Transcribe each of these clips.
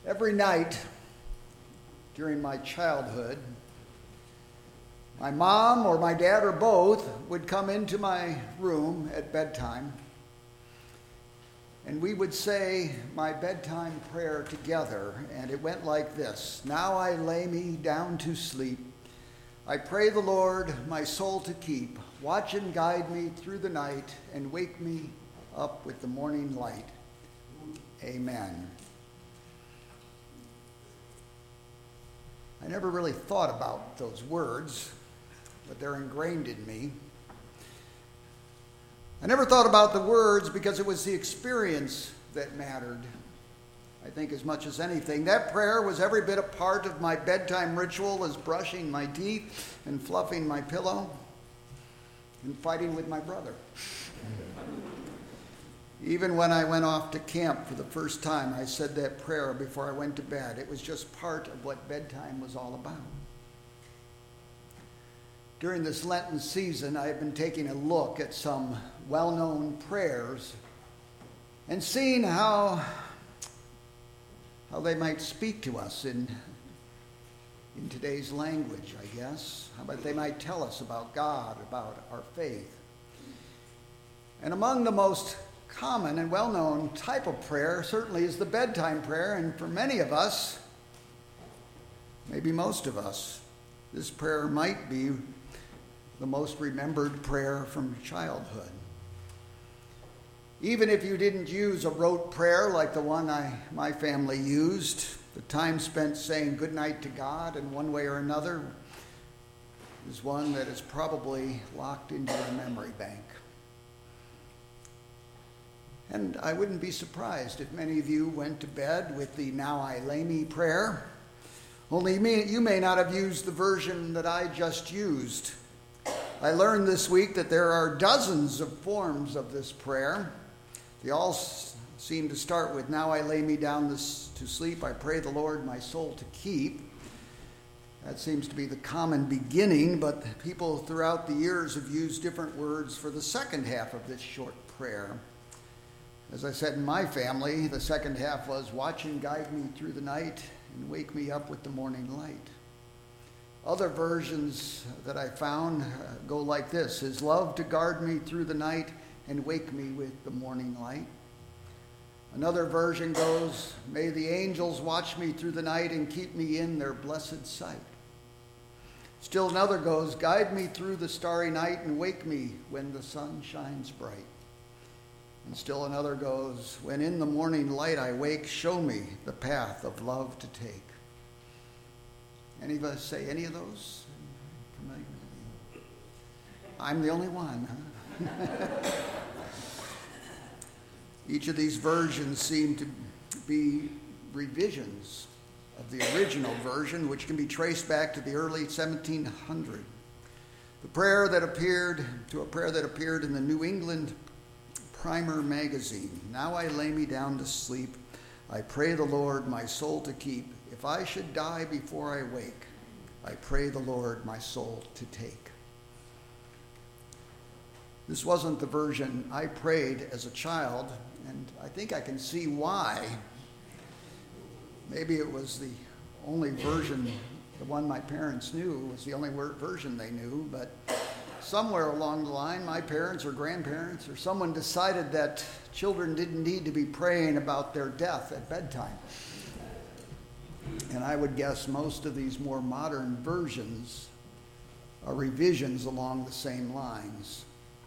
Every night during my childhood, my mom or my dad or both would come into my room at bedtime, and we would say my bedtime prayer together, and it went like this. Now I lay me down to sleep. I pray the Lord my soul to keep. Watch and guide me through the night, and wake me up with the morning light. Amen. I never really thought about those words, but they're ingrained in me. I never thought about the words because it was the experience that mattered, I think, as much as anything. That prayer was every bit a part of my bedtime ritual as brushing my teeth and fluffing my pillow and fighting with my brother. Even when I went off to camp for the first time, I said that prayer before I went to bed. It was just part of what bedtime was all about. During this Lenten season, I have been taking a look at some well-known prayers and seeing how they might speak to us in today's language, I guess. How about they might tell us about God, about our faith. And among the most common and well-known type of prayer certainly is the bedtime prayer, and for many of us, maybe most of us, this prayer might be the most remembered prayer from childhood. Even if you didn't use a rote prayer like the one my family used, the time spent saying goodnight to God in one way or another is one that is probably locked into your memory bank. And I wouldn't be surprised if many of you went to bed with the Now I Lay Me prayer, only you may not have used the version that I just used. I learned this week that there are dozens of forms of this prayer. They all seem to start with, now I lay me down to sleep, I pray the Lord my soul to keep. That seems to be the common beginning, but people throughout the years have used different words for the second half of this short prayer. As I said, in my family, the second half was, watch and guide me through the night and wake me up with the morning light. Other versions that I found go like this: His love to guard me through the night and wake me with the morning light. Another version goes, may the angels watch me through the night and keep me in their blessed sight. Still another goes, guide me through the starry night and wake me when the sun shines bright. And still another goes, when in the morning light I wake, show me the path of love to take. Any of us say any of those? I'm the only one, huh? Each of these versions seem to be revisions of the original version, which can be traced back to the early 1700s. A prayer that appeared in the New England Primer magazine. Now I lay me down to sleep. I pray the Lord my soul to keep. If I should die before I wake, I pray the Lord my soul to take. This wasn't the version I prayed as a child, and I think I can see why. Maybe it was the only version, the one my parents knew, was the only version they knew, but somewhere along the line, my parents or grandparents or someone decided that children didn't need to be praying about their death at bedtime. And I would guess most of these more modern versions are revisions along the same lines.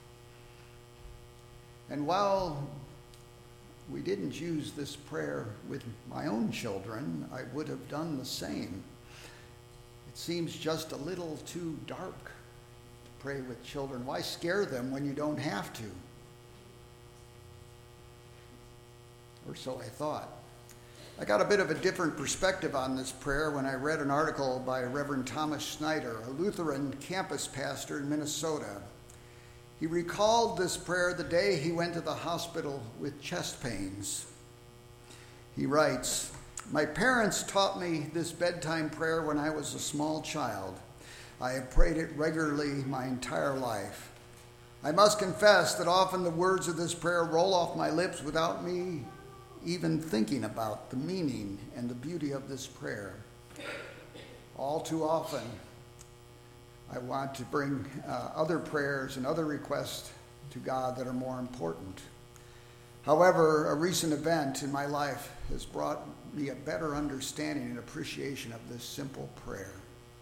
And while we didn't use this prayer with my own children, I would have done the same. It seems just a little too dark. Pray with children. Why scare them when you don't have to? Or so I thought. I got a bit of a different perspective on this prayer when I read an article by Reverend Thomas Schneider, a Lutheran campus pastor in Minnesota. He recalled this prayer the day he went to the hospital with chest pains. He writes, my parents taught me this bedtime prayer when I was a small child. I have prayed it regularly my entire life. I must confess that often the words of this prayer roll off my lips without me even thinking about the meaning and the beauty of this prayer. All too often, I want to bring other prayers and other requests to God that are more important. However, a recent event in my life has brought me a better understanding and appreciation of this simple prayer.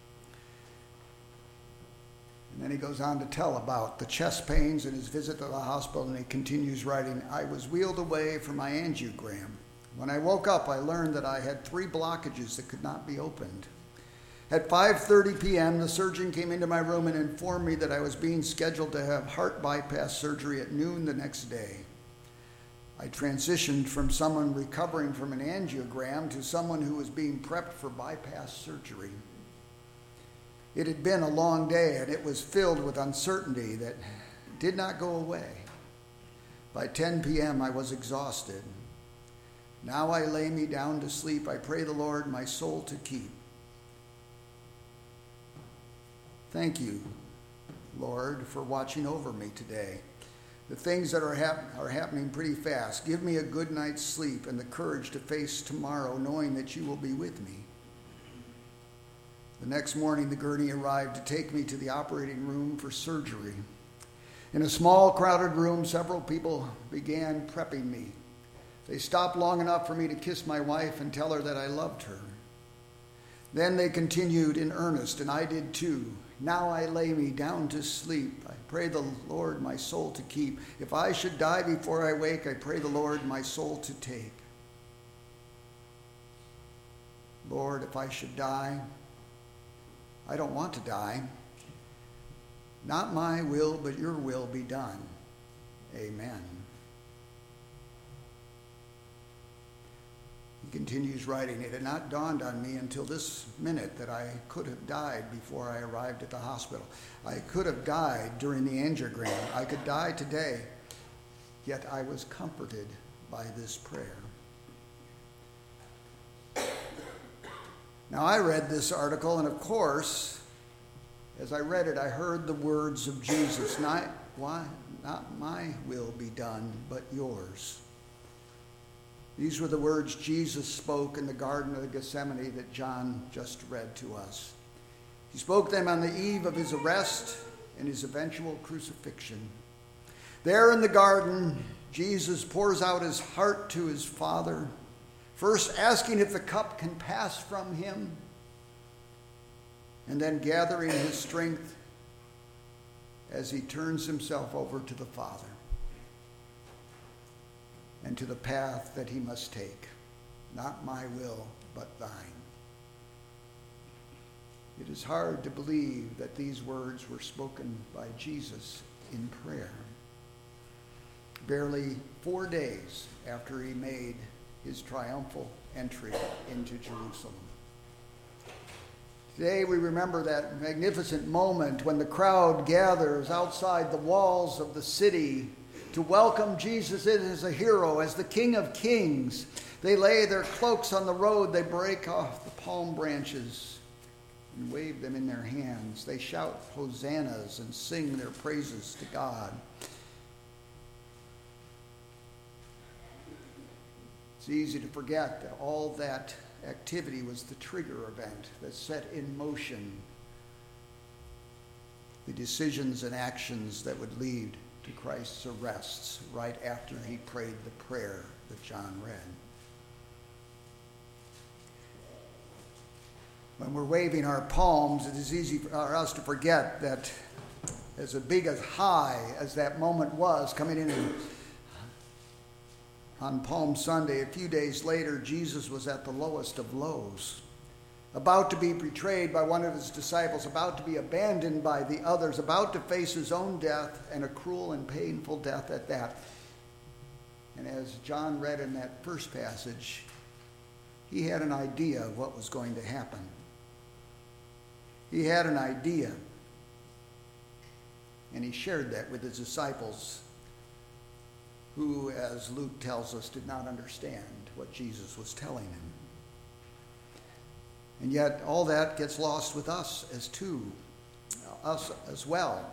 And then he goes on to tell about the chest pains and his visit to the hospital, and he continues writing, I was wheeled away for my angiogram. When I woke up, I learned that I had 3 blockages that could not be opened. At 5:30 p.m., the surgeon came into my room and informed me that I was being scheduled to have heart bypass surgery at noon the next day. I transitioned from someone recovering from an angiogram to someone who was being prepped for bypass surgery. It had been a long day, and it was filled with uncertainty that did not go away. By 10 p.m., I was exhausted. Now I lay me down to sleep. I pray the Lord my soul to keep. Thank you, Lord, for watching over me today. The things that are happening pretty fast. Give me a good night's sleep and the courage to face tomorrow, knowing that you will be with me. The next morning, the gurney arrived to take me to the operating room for surgery. In a small, crowded room, several people began prepping me. They stopped long enough for me to kiss my wife and tell her that I loved her. Then they continued in earnest, and I did too. Now I lay me down to sleep. I pray the Lord my soul to keep. If I should die before I wake, I pray the Lord my soul to take. Lord, if I should die, I don't want to die. Not my will, but your will be done. Amen. He continues writing, it had not dawned on me until this minute that I could have died before I arrived at the hospital. I could have died during the angiogram. I could die today, yet I was comforted by this prayer. Now, I read this article, and of course, as I read it, I heard the words of Jesus, not my will be done, but yours. These were the words Jesus spoke in the Garden of Gethsemane that John just read to us. He spoke them on the eve of his arrest and his eventual crucifixion. There in the garden, Jesus pours out his heart to his Father, first asking if the cup can pass from him, and then gathering his strength as he turns himself over to the Father and to the path that he must take. Not my will, but thine. It is hard to believe that these words were spoken by Jesus in prayer, barely 4 days after he made his triumphal entry into Jerusalem. Today we remember that magnificent moment when the crowd gathers outside the walls of the city to welcome Jesus in as a hero, as the King of Kings. They lay their cloaks on the road, they break off the palm branches and wave them in their hands. They shout hosannas and sing their praises to God. It's easy to forget that all that activity was the trigger event that set in motion the decisions and actions that would lead to Christ's arrests right after he prayed the prayer that John read. When we're waving our palms, it is easy for us to forget that as big as high as that moment was coming in on Palm Sunday, a few days later, Jesus was at the lowest of lows, about to be betrayed by one of his disciples, about to be abandoned by the others, about to face his own death, and a cruel and painful death at that. And as John read in that first passage, he had an idea of what was going to happen. He had an idea, and he shared that with his disciples, who, as Luke tells us, did not understand what Jesus was telling him. And yet all that gets lost with us as well.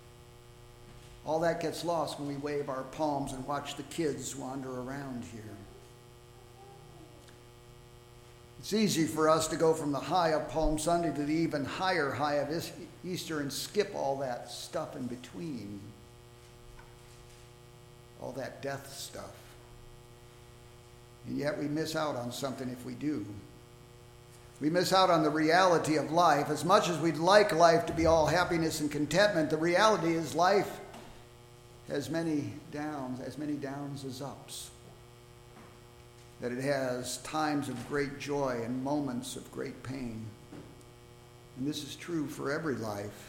All that gets lost when we wave our palms and watch the kids wander around here. It's easy for us to go from the high of Palm Sunday to the even higher high of Easter and skip all that stuff in between, all that death stuff. And yet we miss out on something if we do. We miss out on the reality of life. As much as we'd like life to be all happiness and contentment, the reality is life has as many downs as ups. That it has times of great joy and moments of great pain. And this is true for every life.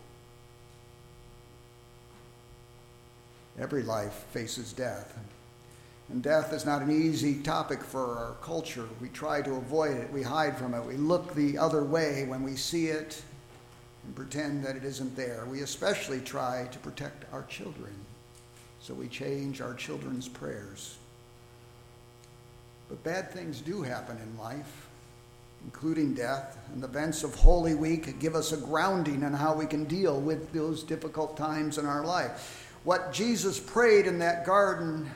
Every life faces death. And death is not an easy topic for our culture. We try to avoid it. We hide from it. We look the other way when we see it and pretend that it isn't there. We especially try to protect our children. So we change our children's prayers. But bad things do happen in life, including death. And the events of Holy Week give us a grounding on how we can deal with those difficult times in our life. What Jesus prayed in that garden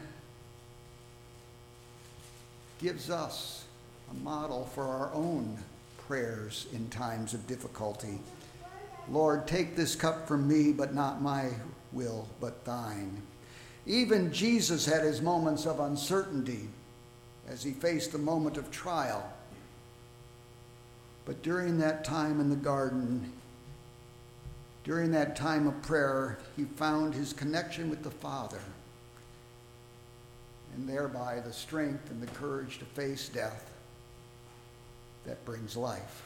gives us a model for our own prayers in times of difficulty. Lord, take this cup from me, but not my will, but thine. Even Jesus had his moments of uncertainty as he faced the moment of trial. But during that time in the garden, during that time of prayer, he found his connection with the Father, and thereby the strength and the courage to face death that brings life.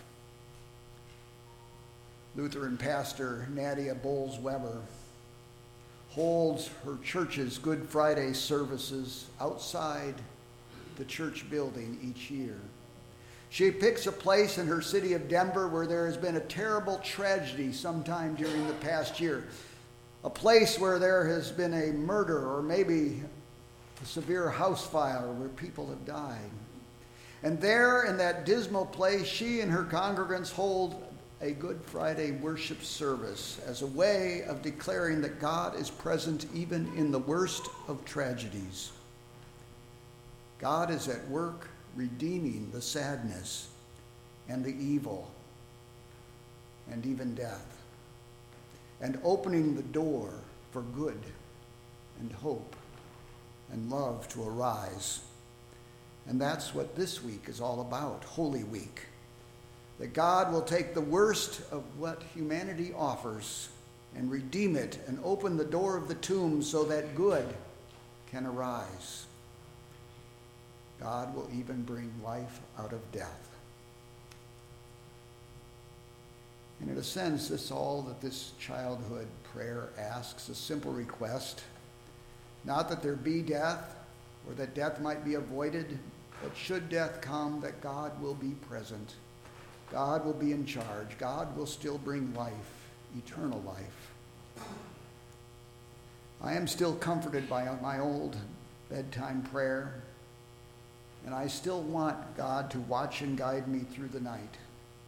Lutheran pastor Nadia Bolz-Weber holds her church's Good Friday services outside the church building each year. She picks a place in her city of Denver where there has been a terrible tragedy sometime during the past year. A place where there has been a murder or maybe a severe house fire where people have died. And there in that dismal place, she and her congregants hold a Good Friday worship service as a way of declaring that God is present even in the worst of tragedies. God is at work redeeming the sadness and the evil and even death, and opening the door for good and hope and love to arise. And that's what this week is all about, Holy Week. That God will take the worst of what humanity offers and redeem it and open the door of the tomb so that good can arise. God will even bring life out of death. And in a sense, this is all that this childhood prayer asks, a simple request. Not that there be death or that death might be avoided, but should death come, that God will be present. God will be in charge. God will still bring life, eternal life. I am still comforted by my old bedtime prayer, and I still want God to watch and guide me through the night.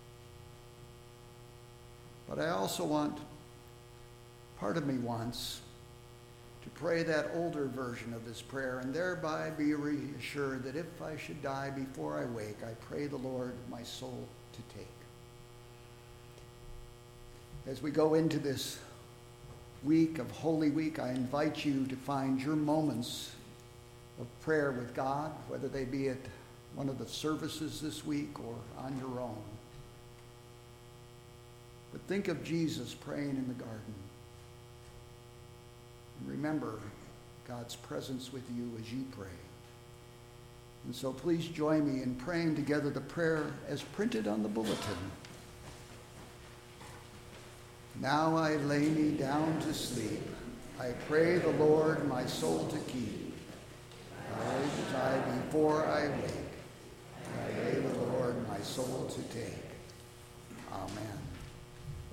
But I also want, part of me wants, to pray that older version of this prayer and thereby be reassured that if I should die before I wake, I pray the Lord my soul to take. As we go into this week of Holy Week, I invite you to find your moments of prayer with God, whether they be at one of the services this week or on your own. But think of Jesus praying in the garden. And remember God's presence with you as you pray. And so please join me in praying together the prayer as printed on the bulletin. Now I lay me down to sleep. I pray the Lord my soul to keep. I die before I wake. I pray the Lord my soul to take. Amen.